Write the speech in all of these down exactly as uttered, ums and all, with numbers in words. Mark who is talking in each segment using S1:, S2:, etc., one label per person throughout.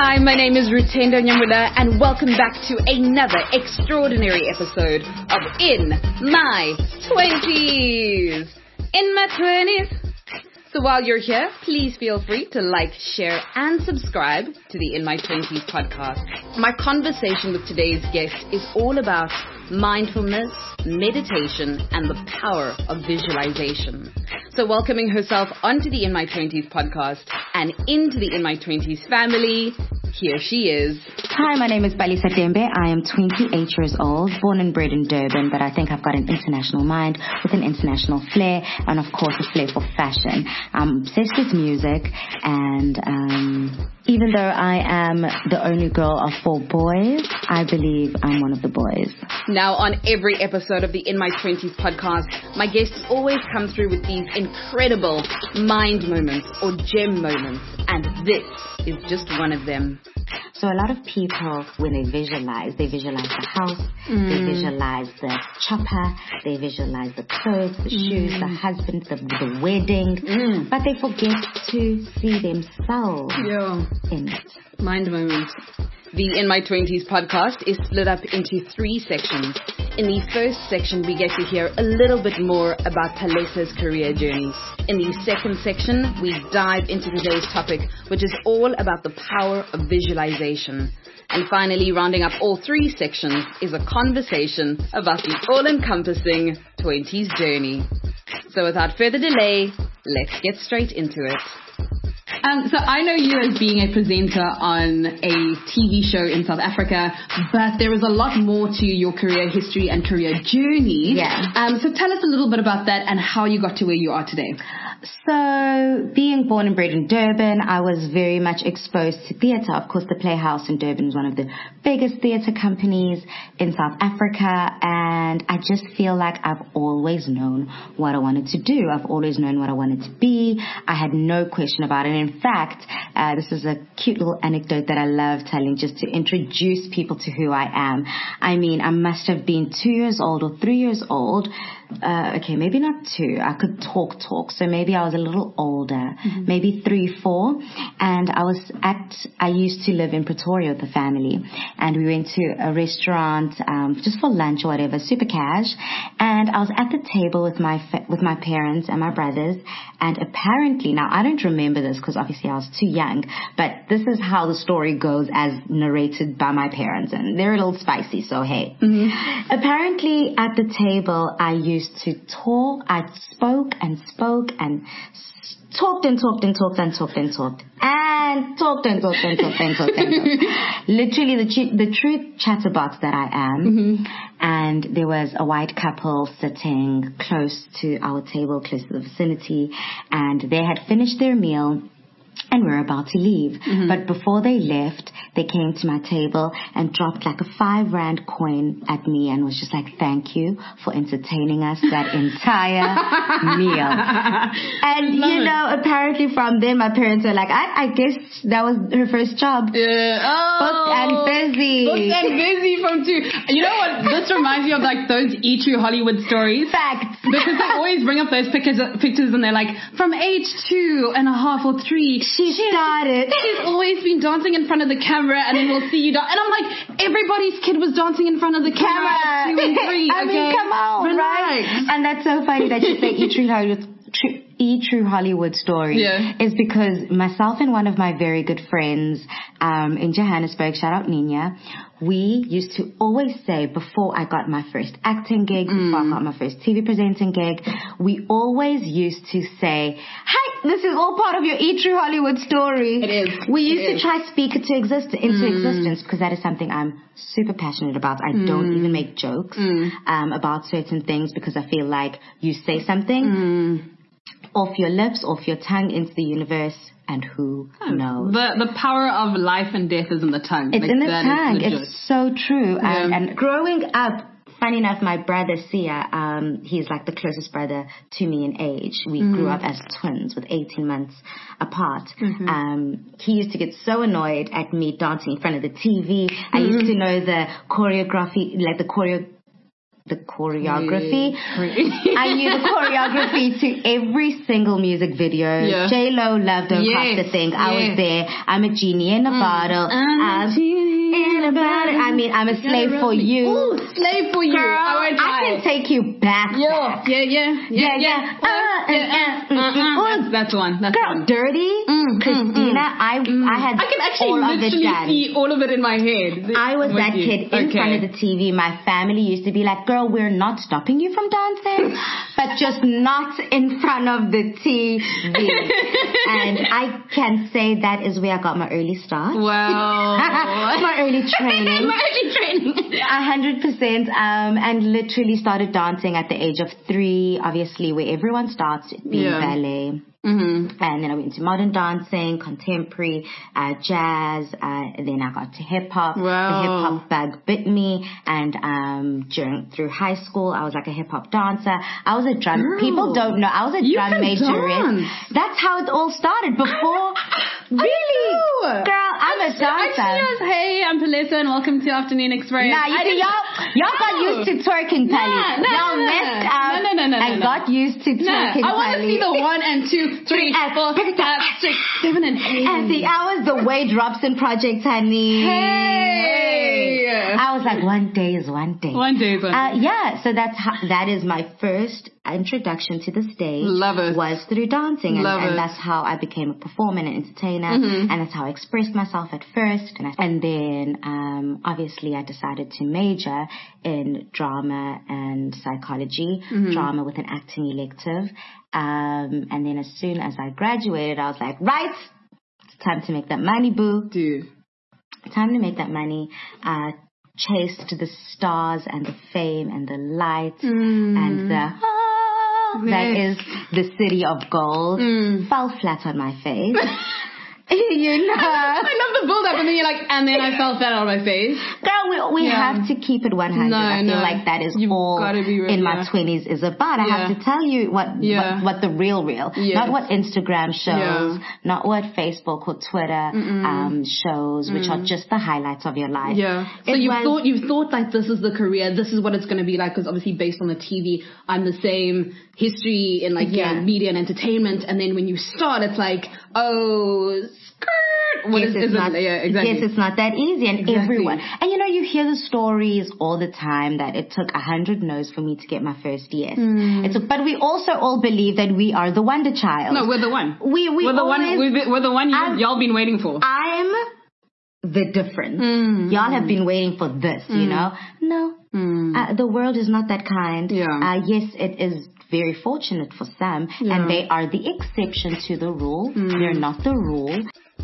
S1: Hi, my name is Rutendo Nyamula, and welcome back to another extraordinary episode of In My Twenties. In My Twenties. So while you're here, please feel free to like, share, and subscribe to the In My Twenties podcast. My conversation with today's guest is all about mindfulness, meditation, and the power of visualization. So welcoming herself onto the In My Twenties podcast and into the In My Twenties family, here she is.
S2: Hi, my name is Balisa Dembe. I am twenty-eight years old, born and bred in Durban, but I think I've got an international mind with an international flair and, of course, a flair for fashion. I'm obsessed with music, and um, even though I am the only girl of four boys, I believe I'm one of the boys.
S1: Now, on every episode of the In My Twenties podcast, my guests always come through with these incredible mind moments or gem moments, and this is just one of them.
S2: So a lot of people, when they visualize, they visualize the house, mm. they visualize the chopper, they visualize the clothes, the mm. shoes, the husband, the, the wedding, mm. but they forget to see themselves
S1: yeah.
S2: in it.
S1: Mind moments. The In My Twenties podcast is split up into three sections. In the first section, we get to hear a little bit more about Palesa's career journey. In the second section, we dive into today's topic, which is all about the power of visualization. And finally, rounding up all three sections is a conversation about the all-encompassing twenties journey. So without further delay, let's get straight into it. Um, so I know you as being a presenter on a T V show in South Africa, but there is a lot more to your career history and career journey.
S2: Yeah.
S1: Um, so tell us a little bit about that and how you got to where you are today.
S2: So, being born and bred in Durban, I was very much exposed to theatre. Of course, the Playhouse in Durban is one of the biggest theatre companies in South Africa, and I just feel like I've always known what I wanted to do. I've always known what I wanted to be. I had no question about it. In fact, uh, this is a cute little anecdote that I love telling just to introduce people to who I am. I mean, I must have been two years old or three years old. Uh, okay, maybe not two. I could talk, talk. So maybe I was a little older, mm-hmm. maybe three, four. And I was at, I used to live in Pretoria with the family. And we went to a restaurant, um, just for lunch or whatever, super cash. And I was at the table with my, fa- with my parents and my brothers. And apparently, now I don't remember this because obviously I was too young, but this is how the story goes as narrated by my parents. And they're a little spicy, so hey. Mm-hmm. Apparently at the table, I used to talk, I spoke and spoke and talked and talked and talked and talked and talked and talked and talked and talked and talked and talked. Literally the, ch- the true chatterbox that I am. Mm-hmm. And there was a white couple sitting close to our table, close to the vicinity, and they had finished their meal. And we're about to leave. Mm-hmm. But before they left, they came to my table and dropped like a five rand coin at me and was just like, thank you for entertaining us that entire meal. And, you know, it. apparently from then my parents were like, I, I guess that was her first job.
S1: Yeah. Oh.
S2: Booked and busy.
S1: Booked and busy from two. You know what? This reminds me of like those E True Hollywood stories.
S2: Facts.
S1: Because they always bring up those pictures, pictures and they're like, from age two and a half or three,
S2: She started.
S1: She's always been dancing in front of the camera, and then we'll see you dance. And I'm like, everybody's kid was dancing in front of the camera at two and three.
S2: I
S1: okay?
S2: mean, come on,
S1: Relax.
S2: right? And that's so funny that you say E True Hollywood. True, E True Hollywood story
S1: yeah.
S2: is because myself and one of my very good friends um, in Johannesburg, shout out Nina, we used to always say before I got my first acting gig, mm. before I got my first T V presenting gig, we always used to say, hi, this is all part of your E True Hollywood story.
S1: It is.
S2: We used
S1: it
S2: to
S1: is.
S2: try to speak it to exist into
S1: mm.
S2: existence because that is something I'm super passionate about. I mm. don't even make jokes mm. um, about certain things because I feel like you say something mm. off your lips, off your tongue into the universe, and who oh, knows?
S1: The the power of life and death is in the tongue.
S2: It's
S1: like,
S2: in the tongue. It's so true.
S1: Yeah.
S2: And, and growing up, funny enough, my brother Sia, um, he's like the closest brother to me in age. We mm-hmm. grew up as twins with eighteen months apart. Mm-hmm. Um, he used to get so annoyed at me dancing in front of the T V. Mm-hmm. I used to know the choreography, like the choreo. the choreography. I knew the choreography to every single music video. Yeah. J-Lo loved Don't Cross the Thing. I yes. was there. I'm a genie in a mm. bottle. I'm um, a genie in a bottle. I mean, I'm a slave for you.
S1: Ooh, slave for you.
S2: Girl, I, I can take you back.
S1: Yo.
S2: back.
S1: Yeah, yeah, yeah, yeah. yeah. Uh, uh, uh, uh, uh, that's, that's one. That's
S2: Girl,
S1: one.
S2: Dirty, mm, Christina. Mm, I mm. I had
S1: I can actually
S2: all
S1: literally
S2: of it
S1: see all of it in my head.
S2: I was that
S1: you.
S2: kid in okay. front of the T V. My family used to be like, girl, we're not stopping you from dancing, but just not in front of the T V. And I can say that is where I got my early start.
S1: Wow.
S2: my early training.
S1: my early training.
S2: A hundred percent. Um, and literally started dancing at the age of three, obviously where everyone starts being yeah. ballet. Mm-hmm. And then I went to modern dancing, contemporary, uh, jazz, uh, and then I got to hip hop.
S1: Wow.
S2: The hip hop bug bit me, and um, during through high school, I was like a hip hop dancer. I was a drum. Girl, people don't know I was a drum majorette. That's how it all started. Before, really, girl, I'm a dancer.
S1: Actually, hey, I'm Palesa, and welcome to Afternoon Express.
S2: Nah, you see, y'all, y'all got used to twerking, Pally.
S1: Nah, nah,
S2: y'all
S1: nah,
S2: messed up
S1: no, no, no, no,
S2: and
S1: no, no.
S2: got used to twerking,
S1: nah, I want to see the one and two. Three, four, five, six, seven, and eight.
S2: And see, I was the Wade Robson project, honey.
S1: Hey!
S2: I was like, one day is one day.
S1: One day is one day.
S2: Uh, yeah, so that's how, that is my first introduction to the stage.
S1: Love it.
S2: Was through dancing. And,
S1: Love
S2: and
S1: it.
S2: that's how I became a performer and an entertainer.
S1: Mm-hmm.
S2: And that's how I expressed myself at first. And, I, and then, um, obviously, I decided to major in drama and psychology. Mm-hmm. Drama with an acting elective. Um, and then as soon as I graduated, I was like, right, it's time to make that money, boo.
S1: Dude.
S2: Time to make that money. Uh, chased the stars and the fame and the light mm. and the, ah, yes. that is the city of gold. Mm. Fell flat on my face. You know.
S1: I love the build up and then you're like, and then I fell flat on my face.
S2: Girl, we, we yeah. have to keep it one hundred.
S1: No,
S2: I feel
S1: no.
S2: like that is
S1: You've
S2: all
S1: real,
S2: in
S1: yeah.
S2: my twenties is about. I
S1: yeah.
S2: have to tell you what,
S1: yeah.
S2: what, what the real real. Yes. Not what Instagram shows, yeah. not what Facebook or Twitter um, shows, which mm. are just the highlights of your life.
S1: Yeah. So you thought, you thought like this is the career, this is what it's going to be like, because obviously based on the T V, I'm the same history in like yeah. yeah, media and entertainment, and then when you start, it's like, oh, skirt. What
S2: yes,
S1: is,
S2: it's
S1: is
S2: not,
S1: it? Yeah, exactly.
S2: Yes, it's not that easy, and
S1: exactly.
S2: everyone. And you know, you hear the stories all the time that it took a hundred no's for me to get my first yes. Mm. It's a, but we also all believe that we are the wonder child.
S1: No, we're the one.
S2: We we
S1: we're the
S2: always,
S1: one. We're, we're the one you, y'all been waiting for.
S2: I'm the difference. Mm. Y'all have been waiting for this. Mm. You know, no. Mm. Uh, the world is not that kind.
S1: Yeah.
S2: Uh, yes, it is very fortunate for some, yeah. and they are the exception to the rule. Mm. They're not the rule.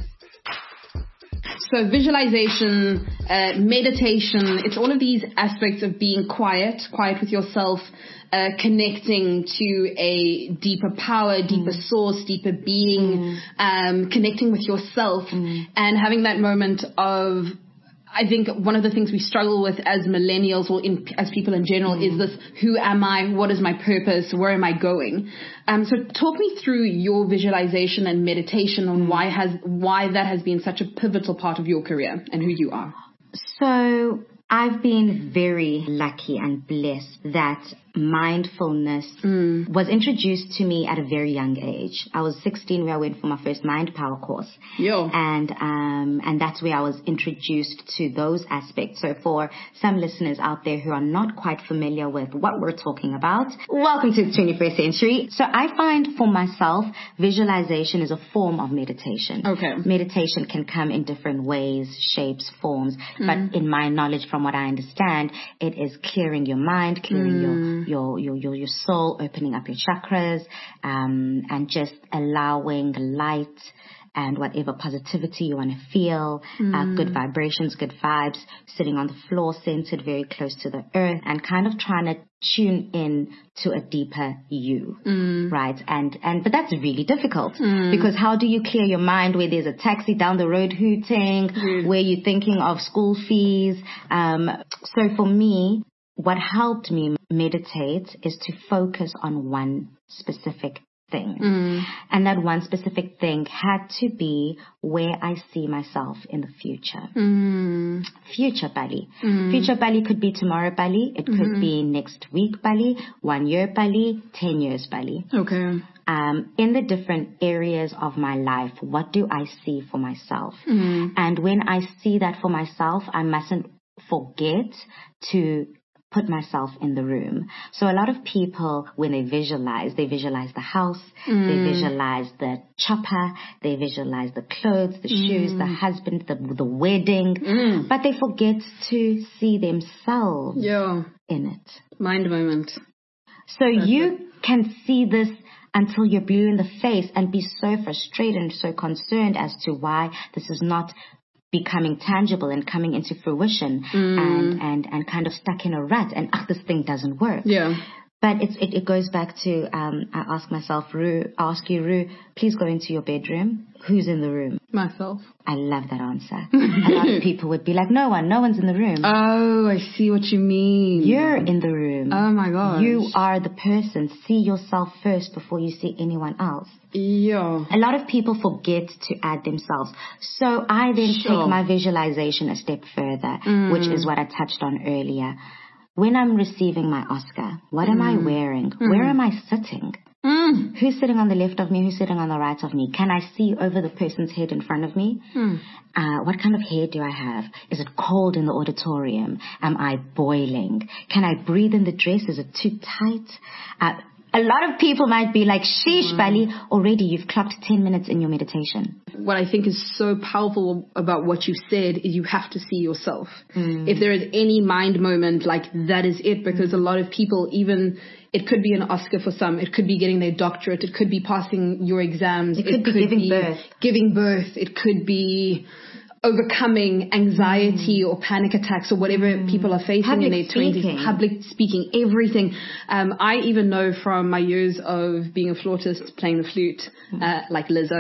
S1: So visualization, uh, meditation, it's all of these aspects of being quiet, quiet with yourself, uh, connecting to a deeper power, deeper mm. source, deeper being, mm. um, connecting with yourself mm. and having that moment of, I think one of the things we struggle with as millennials or in, as people in general mm. is this, who am I? What is my purpose? Where am I going? Um, so talk me through your visualization and meditation on mm. why has why that has been such a pivotal part of your career and who you are.
S2: So I've been very lucky and blessed that mindfulness mm. was introduced to me at a very young age. I was sixteen where I went for my first Mind Power course.
S1: Yo.
S2: And um and that's where I was introduced to those aspects. So for some listeners out there who are not quite familiar with what we're talking about, welcome to the twenty-first century. So I find for myself, visualization is a form of meditation.
S1: Okay.
S2: Meditation can come in different ways, shapes, forms, mm. but in my knowledge, from what I understand, it is clearing your mind, clearing mm. your Your, your, your, your soul, opening up your chakras, um, and just allowing light and whatever positivity you want to feel, mm. uh, good vibrations, good vibes, sitting on the floor, centered very close to the earth, and kind of trying to tune in to a deeper you, mm. right? And, and, but that's really difficult mm. because how do you clear your mind where there's a taxi down the road hooting, mm. where you're thinking of school fees? Um, so for me, what helped me meditate is to focus on one specific thing.
S1: Mm.
S2: And that one specific thing had to be where I see myself in the future.
S1: Mm.
S2: Future Bali.
S1: Mm.
S2: Future Bali could be tomorrow Bali. It could
S1: Mm-hmm.
S2: be next week Bali, one year Bali, ten years Bali.
S1: Okay.
S2: Um, in the different areas of my life, what do I see for myself?
S1: Mm.
S2: And when I see that for myself, I mustn't forget to put myself in the room. So a lot of people, when they visualize, they visualize the house,
S1: Mm.
S2: they visualize the chopper, they visualize the clothes, the
S1: Mm.
S2: shoes, the husband, the, the wedding,
S1: Mm.
S2: but they forget to see themselves
S1: Yeah.
S2: in it.
S1: Mind moment.
S2: So you can see this until you're blue in the face and be so frustrated and so concerned as to why this is not becoming tangible and coming into fruition,
S1: Mm.
S2: and, and, and kind of stuck in a rut and ah, this thing doesn't work.
S1: Yeah.
S2: But it's, it, it goes back to, um, I ask myself, Rue, I ask you, Rue, please go into your bedroom. Who's in the room?
S1: Myself.
S2: I love that answer. A lot of people would be like, no one, no one's in the room.
S1: Oh, I see what you mean.
S2: You're in the room.
S1: Oh my gosh.
S2: You are the person. See yourself first before you see anyone else.
S1: Yeah.
S2: A lot of people forget to add themselves. So I then
S1: Sure.
S2: take my visualization a step further,
S1: Mm.
S2: which is what I touched on earlier. When I'm receiving my Oscar, what am I wearing? Where am I sitting?
S1: Mm.
S2: Who's sitting on the left of me? Who's sitting on the right of me? Can I see over the person's head in front of me?
S1: Mm.
S2: Uh, what kind of hair do I have? Is it cold in the auditorium? Am I boiling? Can I breathe in the dress? Is it too tight? Uh, a lot of people might be like, sheesh,
S1: Mm.
S2: Bali, already you've clocked ten minutes in your meditation.
S1: What I think is so powerful about what you said is you have to see yourself.
S2: Mm.
S1: If there is any mind moment, like that is it, because a lot of people, even it could be an Oscar for some, it could be getting their doctorate, it could be passing your exams,
S2: It could be giving birth.
S1: giving birth, it could be overcoming anxiety or panic attacks or whatever people are facing
S2: Public
S1: in their twenties,
S2: speaking.
S1: public speaking, everything. Um, I even know from my years of being a flautist, playing the flute, uh, like Lizzo.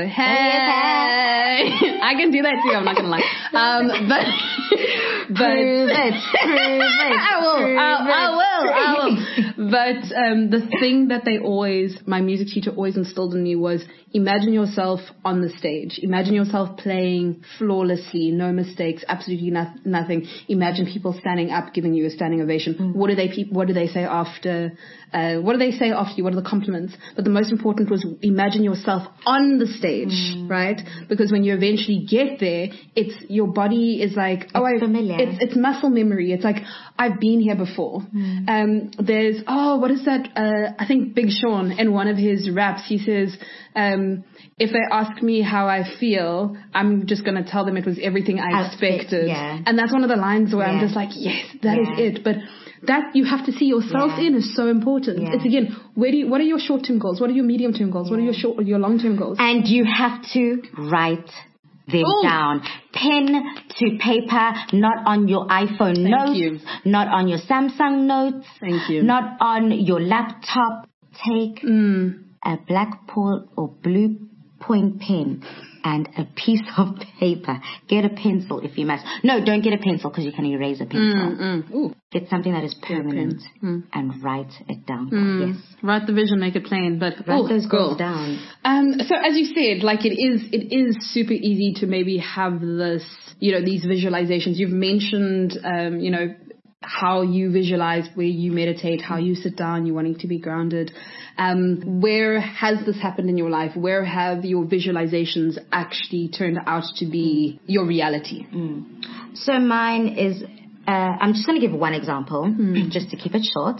S1: Hey, I can do that too. I'm not gonna lie. Um, but but
S2: Prove it, prove it,
S1: I will.
S2: prove
S1: I, I
S2: it.
S1: will. I will. But um, the thing that they always, my music teacher always instilled in me was imagine yourself on the stage. Imagine yourself playing flawlessly, no mistakes, absolutely no, nothing. Imagine people standing up, giving you a standing ovation.
S2: Mm.
S1: What do they? Pe- what do they say after? Uh, what do they say after you? What are the compliments? But the most important was imagine yourself on the stage,
S2: Mm.
S1: right? Because when you eventually get there, it's your body is like, oh, I,
S2: familiar.
S1: it's it's muscle memory. It's like I've been here before.
S2: Mm.
S1: Um, there's oh, what is that? Uh, I think Big Sean in one of his raps, he says, um, if they ask me how I feel, I'm just going to tell them it was everything I,
S2: I expect,
S1: expected.
S2: yeah.
S1: And that's one of the lines where I'm
S2: Yeah.
S1: just like, yes, that is
S2: Yeah.
S1: it. But that you have to see yourself
S2: Yeah.
S1: in is so important.
S2: Yeah.
S1: It's again, where do you, what are your short-term goals? What are your medium-term goals? What are your short, your long-term goals?
S2: And you have to write them
S1: Oh.
S2: down. Pen to paper, not on your iPhone
S1: Thank
S2: notes,
S1: you.
S2: not on your Samsung notes,
S1: Thank you.
S2: not on your laptop. Take
S1: Mm.
S2: a black ball or blue point pen and a piece of paper. Get a pencil if you must. No, don't get a pencil because you can erase a pencil.
S1: Mm, mm. Ooh.
S2: Get something that is permanent
S1: Mm.
S2: and write it down.
S1: Mm.
S2: Yes.
S1: Write the vision, make it plain. But
S2: Write
S1: ooh,
S2: those goals
S1: cool.
S2: down.
S1: Um, so as you said, like it is, it is super easy to maybe have this, you know, these visualizations. You've mentioned, um, you know, how you visualize, where you meditate, how you sit down, you wanting to be grounded. Um, where has this happened in your life? Where have your visualizations actually turned out to be your reality?
S2: Mm. So mine is, uh, I'm just going to give one example,
S1: Mm.
S2: just to keep it short.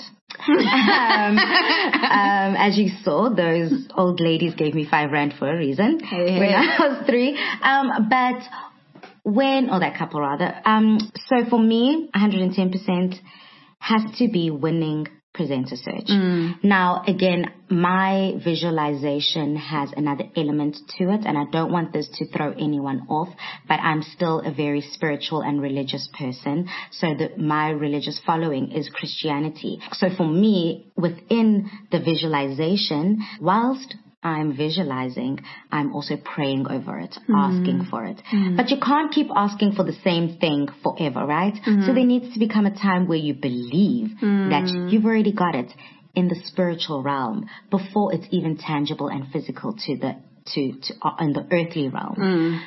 S2: um, um, as you saw, those old ladies gave me five rand for a reason
S1: Hey,
S2: when
S1: hey.
S2: I was three. Um, but when, or that couple rather, um, so for me, one hundred ten percent has to be winning presenter search.
S1: Mm.
S2: Now, again, my visualization has another element to it, and I don't want this to throw anyone off, but I'm still a very spiritual and religious person. So that my religious following is Christianity. So for me, within the visualization, whilst I'm visualizing, I'm also praying over it,
S1: Mm.
S2: asking for it.
S1: Mm.
S2: But you can't keep asking for the same thing forever, right?
S1: Mm-hmm.
S2: So there needs to become a time where you believe
S1: Mm.
S2: that you've already got it. in the spiritual realm before it's even tangible and physical to the to, to uh, in the earthly realm.
S1: Mm.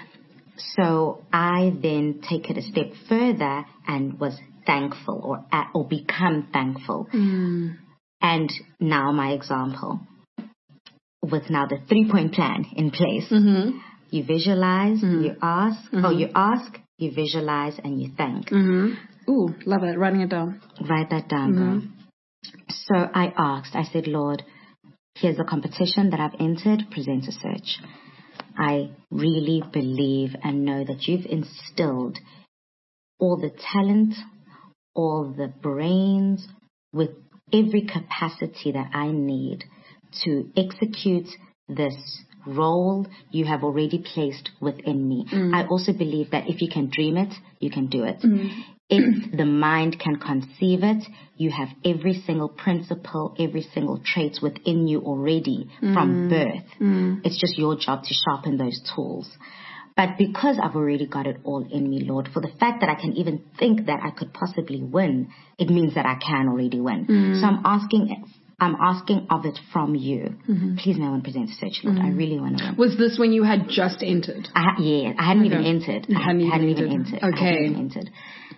S2: So I then take it a step further and was thankful or uh, or become thankful.
S1: Mm.
S2: And now my example, with now the three-point plan in place.
S1: Mm-hmm.
S2: You visualize,
S1: Mm.
S2: you ask,
S1: Mm-hmm.
S2: oh, you ask, you visualize, and you thank.
S1: Mm-hmm. Ooh, love it. Writing it down.
S2: Write that down,
S1: Mm-hmm.
S2: girl. So I asked, I said, Lord, here's the competition that I've entered, present a search. I really believe and know that you've instilled all the talent, all the brains, with every capacity that I need to execute this role you have already placed within me.
S1: Mm.
S2: I also believe that if you can dream it, you can do it.
S1: Mm.
S2: If the mind can conceive it, you have every single principle, every single trait within you already mm. from birth.
S1: Mm.
S2: It's just your job to sharpen those tools. But because I've already got it all in me, Lord, for the fact that I can even think that I could possibly win, it means that I can already win. Mm. So I'm asking I'm asking of it from you. Mm-hmm. Please may I want to present a search, Lord. Mm-hmm. I really want to win.
S1: Was this when you had just entered?
S2: I ha- yeah, I hadn't okay. even entered.
S1: You
S2: I
S1: hadn't,
S2: hadn't
S1: even,
S2: even
S1: entered.
S2: entered.
S1: Okay.
S2: I hadn't even entered.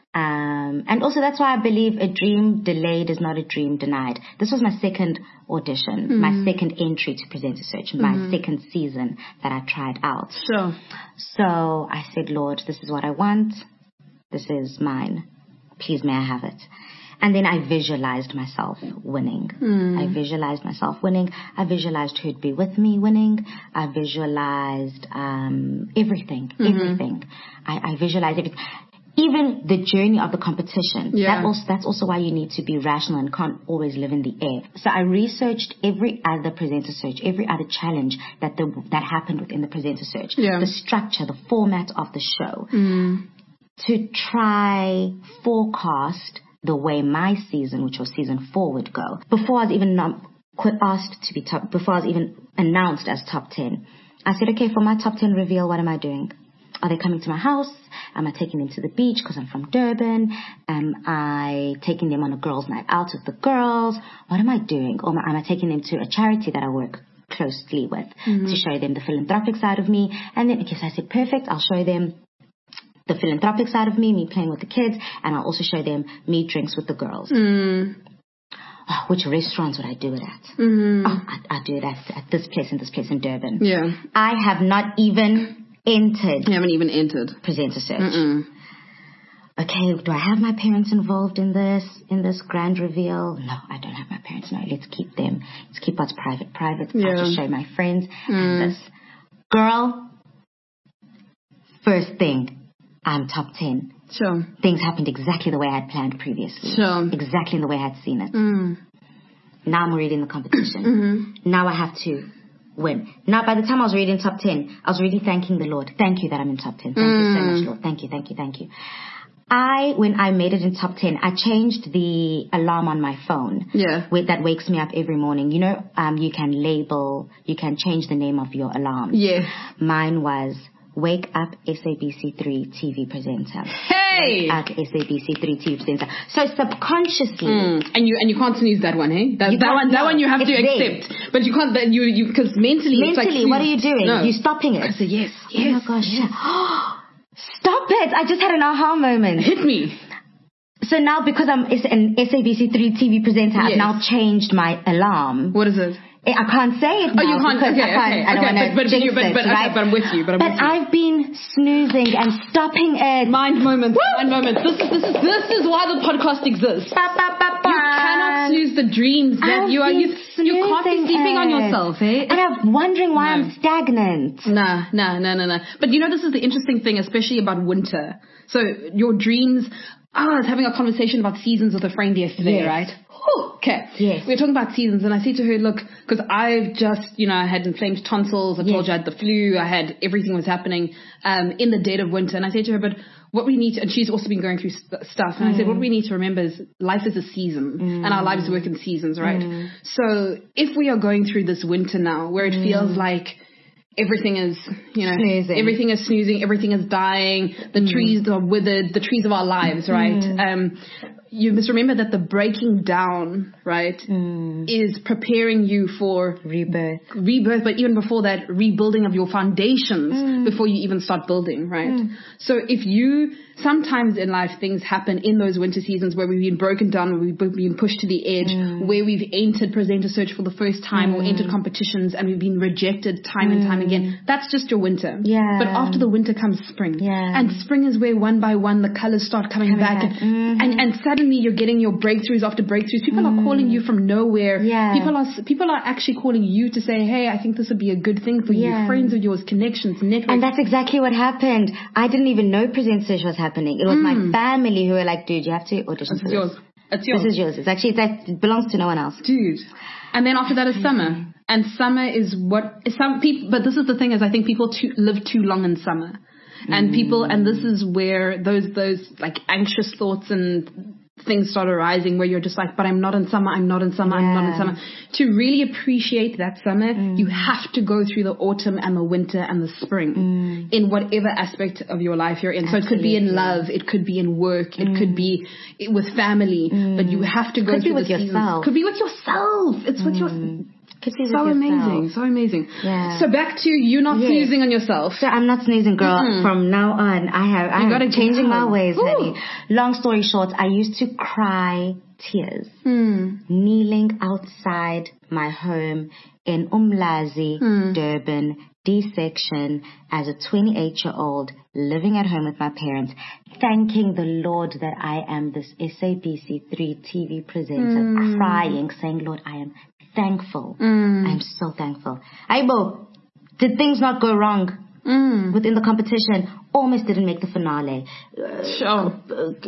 S2: Um, and also that's why I believe a dream delayed is not a dream denied. This was my second audition, mm-hmm. my second entry to present a search, mm-hmm. my second season that I tried out.
S1: Sure.
S2: So I said, Lord, this is what I want. This is mine. Please may I have it. And then I visualized myself winning. Mm. I visualized myself winning. I visualized who'd be with me winning. I visualized um, everything, mm-hmm. everything. I, I visualized everything. Even the journey of the competition.
S1: Yeah.
S2: That also, that's also why you need to be rational and can't always live in the air. So I researched every other presenter search, every other challenge that the, that happened within the presenter search.
S1: Yeah.
S2: The structure, the format of the show.
S1: Mm.
S2: To try forecast the way my season, which was season four, would go. Before I was even um, asked to be top, before I was even announced as top ten, I said, okay, for my top ten reveal, what am I doing? Are they coming to my house? Am I taking them to the beach because I'm from Durban? Am I taking them on a girls' night out with the girls? What am I doing? Or am I taking them to a charity that I work closely with mm-hmm. to show them the philanthropic side of me? And then, okay, so I said, perfect, I'll show them the philanthropic side of me, me playing with the kids, and I'll also show them me drinks with the girls.
S1: Mm.
S2: Oh, which restaurants would I do it at?
S1: Mm-hmm.
S2: Oh, I, I do it at, at this place and this place in Durban.
S1: Yeah.
S2: I have not even entered.
S1: You haven't even entered.
S2: Presenter search.
S1: Mm-mm.
S2: Okay, do I have my parents involved in this, in this grand reveal? No, I don't have my parents. No, let's keep them. Let's keep what's private private. Yeah. I'll just show my friends mm. and this. Girl, first thing, I'm top ten.
S1: Sure.
S2: Things happened exactly the way I had planned previously.
S1: Sure.
S2: Exactly in the way I had seen it.
S1: Mm.
S2: Now I'm already in the competition.
S1: Mm-hmm.
S2: Now I have to win. Now by the time I was already in top ten, I was already thanking the Lord. Thank you that I'm in top ten. Thank mm. you so much, Lord. Thank you, thank you, thank you. I, when I made it in top ten, I changed the alarm on my phone.
S1: Yeah.
S2: With, that wakes me up every morning. You know, um, you can label, you can change the name of your alarm.
S1: Yeah.
S2: Mine was Wake Up S A B C three T V Presenter.
S1: Hey!
S2: Wake Up S A B C three T V Presenter. So subconsciously.
S1: Mm. And you and you can't snooze that one, hey? That, that one that one you have to accept. There. But you can't, that you, you, because mentally,
S2: mentally,
S1: it's like,
S2: what are you doing?
S1: No.
S2: You're stopping it.
S1: I said, yes,
S2: Oh
S1: yes.
S2: my gosh.
S1: Yes.
S2: Stop it. I just had an aha moment.
S1: Hit me.
S2: So now because I'm an S A B C three T V presenter, yes. I've now changed my alarm.
S1: What is it?
S2: I can't say it now.
S1: Oh, you can't. Okay,
S2: I can't,
S1: okay,
S2: I don't
S1: okay.
S2: want to
S1: but, but,
S2: jinx
S1: you, but,
S2: it,
S1: but,
S2: right?
S1: okay, but I'm with you. But, I'm
S2: but
S1: with you.
S2: I've been snoozing and stopping it.
S1: Mind moments. Mind moments. This is this is this is why the podcast exists.
S2: Ba, ba, ba, ba.
S1: You cannot snooze the dreams that
S2: I've
S1: you are. You, you can't be sleeping
S2: it.
S1: on yourself, eh?
S2: And I'm wondering why
S1: no.
S2: I'm stagnant.
S1: Nah, nah, nah, nah, nah. But you know, this is the interesting thing, especially about winter. So your dreams. Ah, I was having a conversation about seasons with a friend yesterday,
S2: yes.
S1: right? Whew, okay.
S2: Yes.
S1: We were talking about seasons, and I said to her, look, because I've just, you know, I had inflamed tonsils. I
S2: yes.
S1: told you I had the flu. I had everything was happening um, in the dead of winter. And I said to her, but what we need to, and she's also been going through st- stuff. And mm. I said, what we need to remember is life is a season, mm. and our lives work in seasons, right? Mm. So if we are going through this winter now, where it mm. feels like everything is, you know,
S2: snoozing.
S1: everything is snoozing, everything is dying, the mm. trees are withered, the trees of our lives, right?
S2: Mm.
S1: Um, you must remember that the breaking down, right,
S2: mm.
S1: is preparing you for
S2: rebirth.
S1: Rebirth, but even before that, rebuilding of your foundations
S2: mm.
S1: before you even start building, right?
S2: Mm.
S1: So if you, sometimes in life things happen in those winter seasons where we've been broken down, where we've been pushed to the edge,
S2: mm.
S1: where we've entered presenter search for the first time mm. or entered competitions and we've been rejected time mm. and time again. That's just your winter.
S2: Yeah.
S1: But after the winter comes spring.
S2: Yeah.
S1: And spring is where one by one the colors start coming, coming back. back. And, mm-hmm. and and suddenly you're getting your breakthroughs after breakthroughs. People mm. are calling you from nowhere.
S2: Yeah.
S1: People are people are actually calling you to say, hey, I think this would be a good thing for
S2: yeah.
S1: you. Friends of yours, connections, networks.
S2: And that's exactly what happened. I didn't even know Present Search was happening. It was mm. my family who were like, dude, you have to audition
S1: it's
S2: for
S1: yours.
S2: this.
S1: It's yours.
S2: This is yours. It's actually, it's like, it belongs to no one else.
S1: Dude. And then after that is summer. And summer is what, some people, but this is the thing is I think people too, live too long in summer. And mm. people, and this is where those, those like anxious thoughts and things start arising where you're just like, but I'm not in summer, I'm not in summer, yeah. I'm not in summer. To really appreciate that summer, mm. you have to go through the autumn and the winter and the spring mm. in whatever aspect of your life you're in. Absolutely. So it could be in love, it could be in work, it mm. could be with family, mm. but you have to go
S2: could
S1: through
S2: be with
S1: the seasons.
S2: yourself.
S1: Could be with yourself. It's with
S2: mm.
S1: your...
S2: So
S1: amazing, so amazing.
S2: Yeah.
S1: So back to you not yes. snoozing on yourself.
S2: So I'm not snoozing, girl. Mm-hmm. From now on, I have I am changing my ways, honey. Long story short, I used to cry tears,
S1: mm.
S2: kneeling outside my home in Umlazi, mm. Durban, D section, as a twenty-eight-year-old living at home with my parents, thanking the Lord that I am this S A B C three T V presenter, mm. crying, saying, Lord, I am thankful.
S1: Mm.
S2: I'm so thankful. Aibo, did things not go wrong
S1: mm.
S2: within the competition? Almost didn't make the finale.
S1: Sure.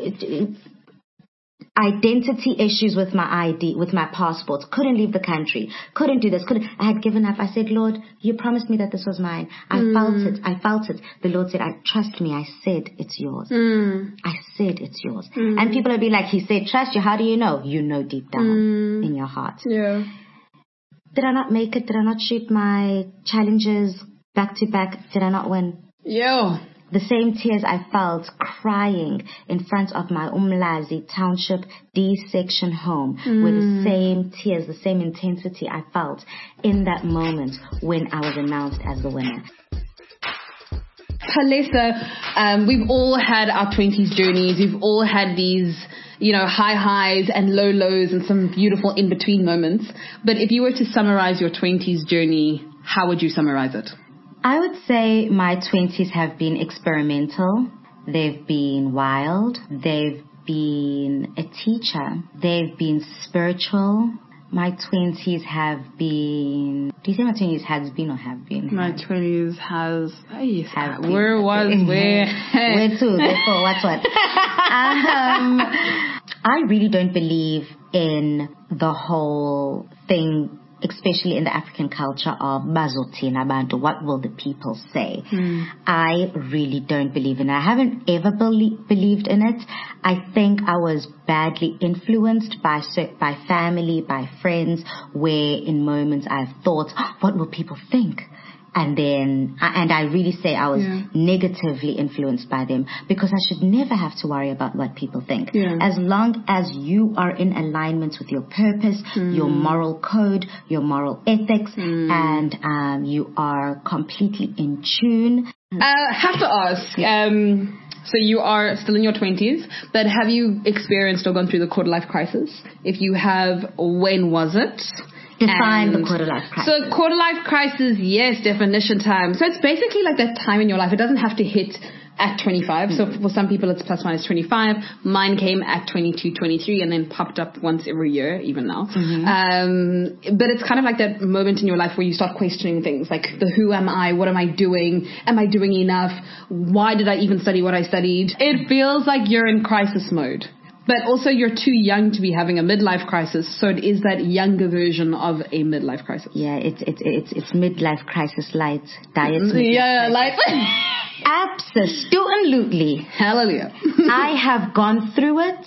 S2: Identity issues with my I D, with my passport. Couldn't leave the country. Couldn't do this. Couldn't. I had given up. I said, Lord, you promised me that this was mine. I
S1: mm.
S2: felt it. I felt it. The Lord said, I trust me. I said it's yours.
S1: Mm.
S2: I said it's yours.
S1: Mm.
S2: And people will be like, he said, trust you. How do you know? You know deep down
S1: mm.
S2: in your heart.
S1: Yeah.
S2: Did I not make it? Did I not shoot my challenges back to back? Did I not win?
S1: Yeah.
S2: The same tears I felt crying in front of my Umlazi Township D section home
S1: mm.
S2: were the same tears, the same intensity I felt in that moment when I was announced as the winner.
S1: Palesa, um, we've all had our twenties journeys. We've all had these, you know, high highs and low lows and some beautiful in-between moments. But if you were to summarize your twenties journey, how would you summarize it?
S2: I would say my twenties have been experimental. They've been wild. They've been a teacher. They've been spiritual. My twenties have been... Do you say my twenties has been or have been?
S1: My twenties has... Hey,
S2: have
S1: where
S2: been.
S1: was where?
S2: Where to? Therefore, what's what? um, I really don't believe in the whole thing, especially in the African culture of bazothina bantu, what will the people say?
S1: Mm.
S2: I really don't believe in it. I haven't ever belie- believed in it. I think I was badly influenced by by family, by friends, where in moments I've thought, oh, what will people think? And then, and I really say I was
S1: yeah.
S2: negatively influenced by them, because I should never have to worry about what people think.
S1: Yeah.
S2: As long as you are in alignment with your purpose,
S1: mm.
S2: your moral code, your moral ethics,
S1: mm.
S2: and um, you are completely in tune.
S1: I uh, have to ask, um, so you are still in your twenties, but have you experienced or gone through the quarter life crisis? If you have, when was it?
S2: Define and the quarter life crisis.
S1: So quarter life crisis, yes, definition time. So it's basically like that time in your life. It doesn't have to hit at twenty-five. Mm-hmm. So for some people it's plus minus twenty-five. Mine came at twenty-two, twenty-three and then popped up once every year, even now.
S2: Mm-hmm.
S1: Um, but it's kind of like that moment in your life where you start questioning things like the who am I? What am I doing? Am I doing enough? Why did I even study what I studied? It feels like you're in crisis mode. But also you're too young to be having a midlife crisis, so it is that younger version of a midlife crisis.
S2: Yeah, it's it's it's it's midlife crisis light. Diet.
S1: Yeah, light.
S2: Absolutely.
S1: Hallelujah.
S2: I have gone through it.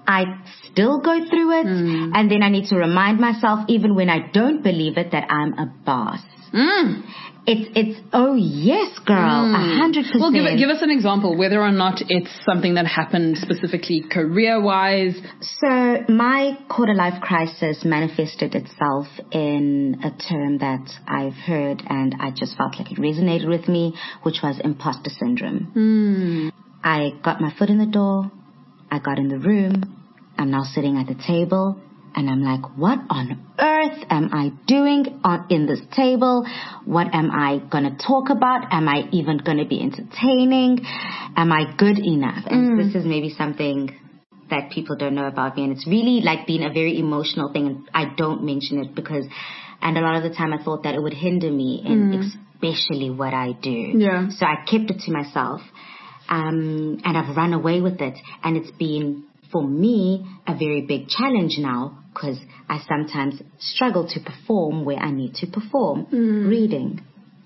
S2: I still go through it. Mm. And then I need to remind myself, even when I don't believe it, that I'm a boss.
S1: Mm.
S2: It's, it's, oh yes, girl, a hundred percent.
S1: Well, give, give us an example, whether or not it's something that happened specifically career-wise.
S2: So my quarter-life crisis manifested itself in a term that I've heard and I just felt like it resonated with me, which was imposter syndrome.
S1: Mm.
S2: I got my foot in the door. I got in the room. I'm now sitting at the table. And I'm like, what on earth am I doing on, in this table? What am I going to talk about? Am I even going to be entertaining? Am I good enough? And mm. this is maybe something that people don't know about me. And it's really like been a very emotional thing. And I don't mention it because, and a lot of the time I thought that it would hinder me in mm. especially what I do.
S1: Yeah.
S2: So I kept it to myself. Um, and I've run away with it. And it's been, for me, a very big challenge now because I sometimes struggle to perform where I need to perform.
S1: Mm.
S2: Reading.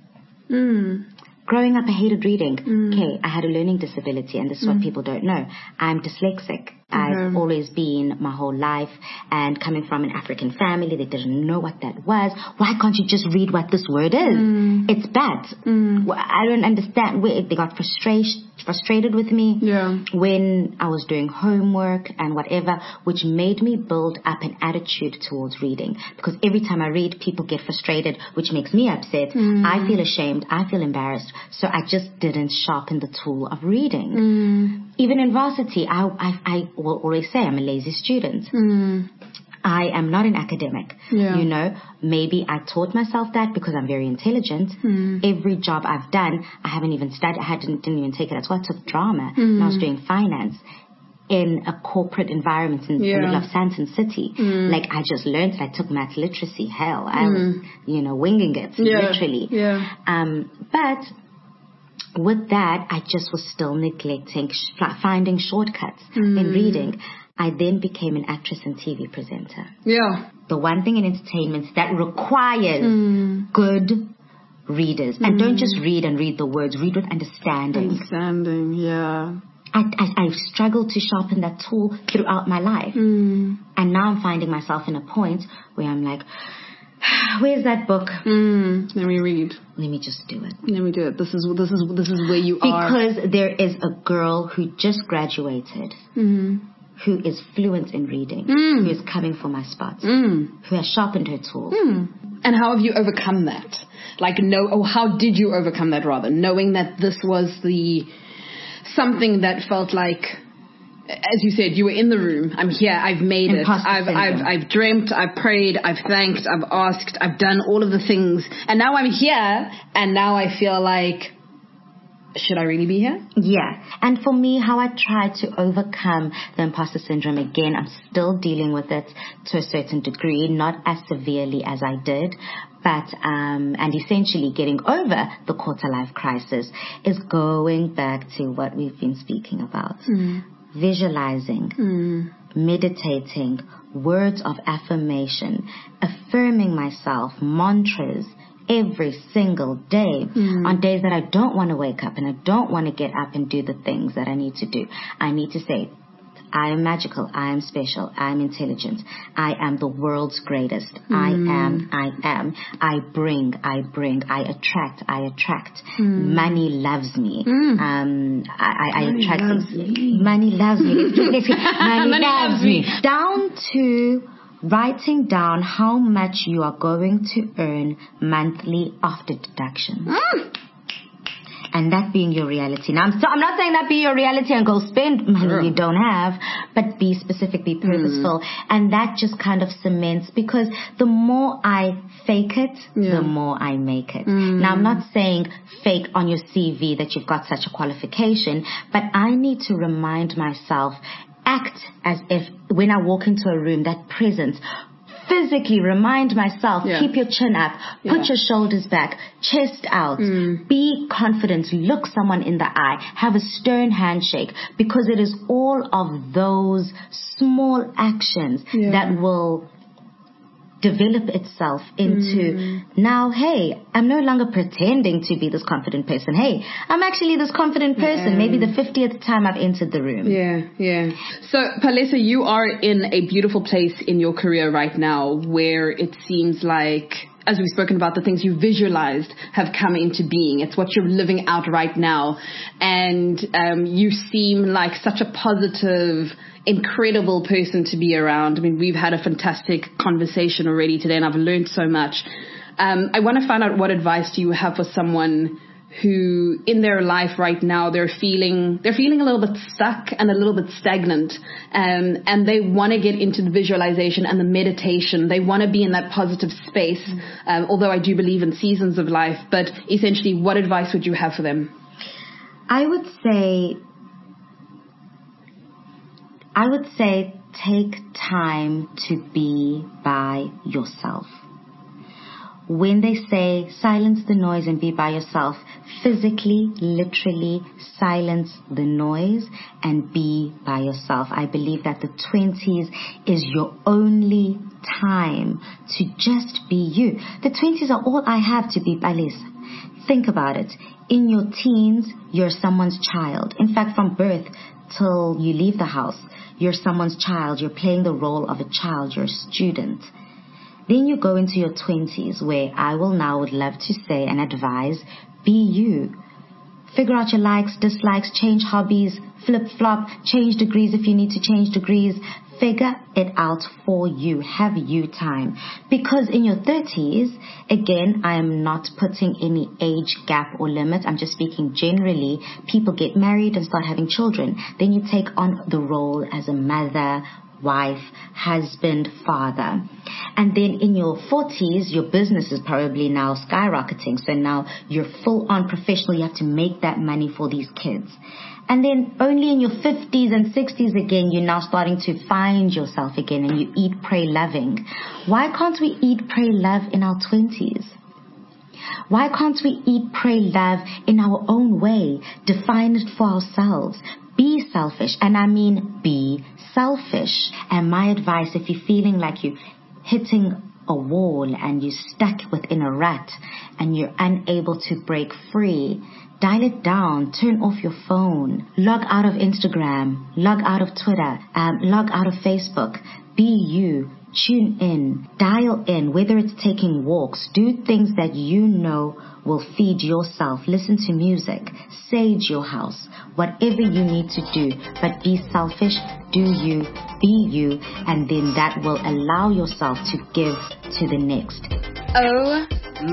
S1: Mm.
S2: Growing up, I hated reading.
S1: Mm.
S2: Okay, I had a learning disability, and this is
S1: mm.
S2: what people don't know. I'm dyslexic.
S1: Mm-hmm.
S2: I've always been my whole life, and coming from an African family, they didn't know what that was. Why can't you just read what this word is?
S1: Mm.
S2: It's bad.
S1: Mm.
S2: I don't understand. They got frustrated frustrated with me
S1: yeah.
S2: when I was doing homework and whatever, which made me build up an attitude towards reading. Because every time I read, people get frustrated, which makes me upset.
S1: Mm.
S2: I feel ashamed. I feel embarrassed. So I just didn't sharpen the tool of reading.
S1: Mm.
S2: Even in varsity, I, I, I will always say I'm a lazy student.
S1: Mm.
S2: I am not an academic.
S1: Yeah.
S2: You know, maybe I taught myself that because I'm very intelligent.
S1: Mm.
S2: Every job I've done, I haven't even studied. I didn't, didn't even take it at all. I took drama.
S1: Mm.
S2: And I was doing finance in a corporate environment in
S1: yeah.
S2: the middle of Sandton City.
S1: Mm.
S2: Like, I just learned, I took math literacy. Hell, I
S1: mm.
S2: was, you know, winging it,
S1: yeah.
S2: literally.
S1: Yeah.
S2: Um, but with that, I just was still neglecting, finding shortcuts
S1: mm.
S2: in reading. I then became an actress and T V presenter.
S1: Yeah.
S2: The one thing in entertainment that requires
S1: mm.
S2: good readers.
S1: Mm.
S2: And don't just read and read the words, read with understanding.
S1: Understanding, yeah.
S2: I, I, I've struggled to sharpen that tool throughout my life.
S1: Mm.
S2: And now I'm finding myself in a point where I'm like, where's that book?
S1: Mm. Let me read.
S2: Let me just do it.
S1: Let me do it. This is this is this is where you
S2: because
S1: are.
S2: Because there is a girl who just graduated.
S1: Mm.
S2: Who is fluent in reading,
S1: mm.
S2: who is coming for my spots,
S1: mm.
S2: who has sharpened her tools.
S1: Mm. And how have you overcome that? Like, no, or how did you overcome that rather? Knowing that this was the, something that felt like, as you said, you were in the room. I'm here. I've made
S2: Imposter
S1: it. I've, I've, I've dreamt. I've prayed. I've thanked. I've asked. I've done all of the things. And now I'm here. And now I feel like, should I really be here?
S2: Yeah. And for me, how I try to overcome the imposter syndrome, again, I'm still dealing with it to a certain degree, not as severely as I did, but, um, and essentially getting over the quarter life crisis is going back to what we've been speaking about.
S1: Mm.
S2: Visualizing,
S1: mm.
S2: meditating, words of affirmation, affirming myself, mantras, every single day.
S1: Mm.
S2: On days that I don't want to wake up and I don't want to get up and do the things that I need to do, I need to say, I am magical, I am special, I am intelligent, I am the world's greatest, mm. I am, I am, I bring, I bring, I attract, I attract. Mm. Money loves me.
S1: Mm.
S2: Um, I, I, I
S1: money
S2: attract.
S1: Loves me.
S2: Money loves me. Money,
S1: money
S2: loves,
S1: loves
S2: me.
S1: me.
S2: Down to writing down how much you are going to earn monthly after deductions.
S1: Mm.
S2: And that being your reality. Now, I'm, so, I'm not saying that be your reality and go spend money
S1: sure.
S2: you don't have, but be specific, be purposeful. Mm. And that just kind of cements, because the more I fake it, yeah. the more I make it. Mm. Now, I'm not saying fake on your C V that you've got such a qualification, but I need to remind myself, act as if when I walk into a room, that presence, physically remind myself, yeah. keep your chin up, put yeah. your shoulders back, chest out, mm. be confident, look someone in the eye, have a stern handshake, because it is all of those small actions yeah. that will develop itself into mm. now, hey, I'm no longer pretending to be this confident person. Hey, I'm actually this confident person. Yeah. Maybe the fiftieth time I've entered the room.
S1: Yeah, yeah. So, Palesa, you are in a beautiful place in your career right now where it seems like, as we've spoken about, the things you visualized have come into being. It's what you're living out right now. And um, you seem like such a positive, incredible person to be around. I mean, we've had a fantastic conversation already today, and I've learned so much. Um, I want to find out, what advice do you have for someone who in their life right now, they're feeling, they're feeling a little bit stuck and a little bit stagnant, um, and they want to get into the visualization and the meditation. They want to be in that positive space, mm. um, although I do believe in seasons of life, but essentially, what advice would you have for them?
S2: I would say, I would say take time to be by yourself. When they say silence the noise and be by yourself, physically, literally silence the noise and be by yourself. I believe that the twenties is your only time to just be you. The twenties are all I have to be Palesa. Think about it. In your teens, you're someone's child. In fact, from birth till you leave the house, you're someone's child. You're playing the role of a child. You're a student. Then you go into your twenties, where I will now would love to say and advise, be you. Figure out your likes, dislikes, change hobbies, flip-flop, change degrees if you need to change degrees. Figure it out for you. Have you time. Because in your thirties, again, I am not putting any age gap or limit. I'm just speaking generally. People get married and start having children. Then you take on the role as a mother, wife, husband, father. And then in your forties, your business is probably now skyrocketing. So now you're full on professional. You have to make that money for these kids. And then only in your fifties and sixties again, you're now starting to find yourself again, and you eat, pray, loving. Why can't we eat, pray, love in our twenties? Why can't we eat, pray, love in our own way? Define it for ourselves. Be selfish, and I mean be selfish. And my advice, if you're feeling like you're hitting a wall and you're stuck within a rut and you're unable to break free, dial it down, turn off your phone, log out of Instagram, log out of Twitter, um, log out of Facebook. Be you. Tune in, dial in, whether it's taking walks, do things that you know will feed yourself. Listen to music, sage your house, whatever you need to do, but be selfish, do you, be you, and then that will allow yourself to give to the next.
S1: Oh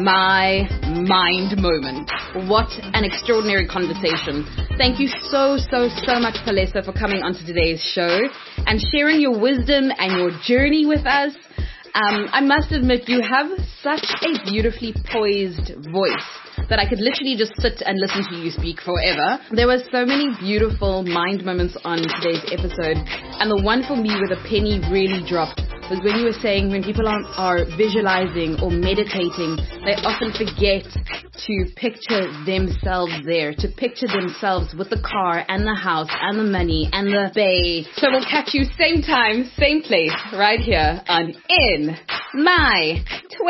S1: my mind moment. What an extraordinary conversation. Thank you so, so, so much, Palesa, for coming onto today's show and sharing your wisdom and your journey with us. Um, I must admit, you have such a beautifully poised voice that I could literally just sit and listen to you speak forever. There were so many beautiful mind moments on today's episode, and the one for me where the penny really dropped was when you were saying when people are, are visualizing or meditating, they often forget to picture themselves there, to picture themselves with the car and the house and the money and the bay. So we'll catch you same time, same place, right here on In My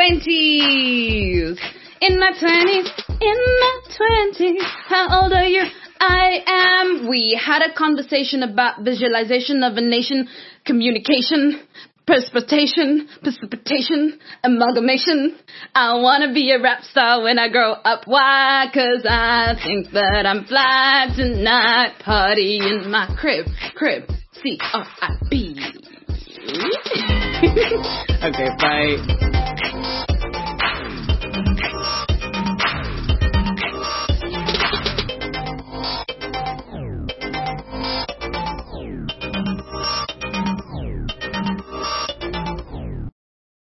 S1: Twenties. In my twenties, in my twenties, how old are you? I am. We had a conversation about visualization of a nation, communication, precipitation, precipitation, amalgamation. I want to be a rap star when I grow up. Why? Cause I think that I'm fly tonight. Party in my crib, crib, C R I B. Okay, bye.